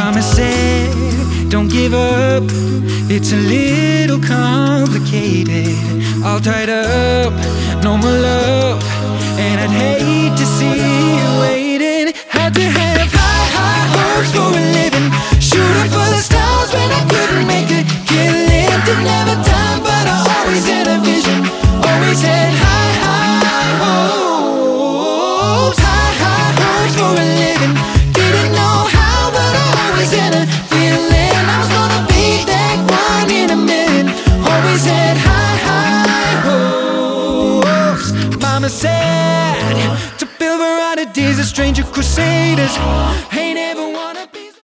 Mama said, don't give up, it's a little complicated. All tied up, no more love, and I'd hate to see you waiting. Had to have high hopes for a living, shooting for the stars when I couldn't make a killing. Didn't have a time, but I always had a vision, always had high hopes. High hopes for a living, didn't know how, but I always had a feeling I was gonna be that one in a million. Always had high hopes. Mama said to build varieties of stranger crusaders.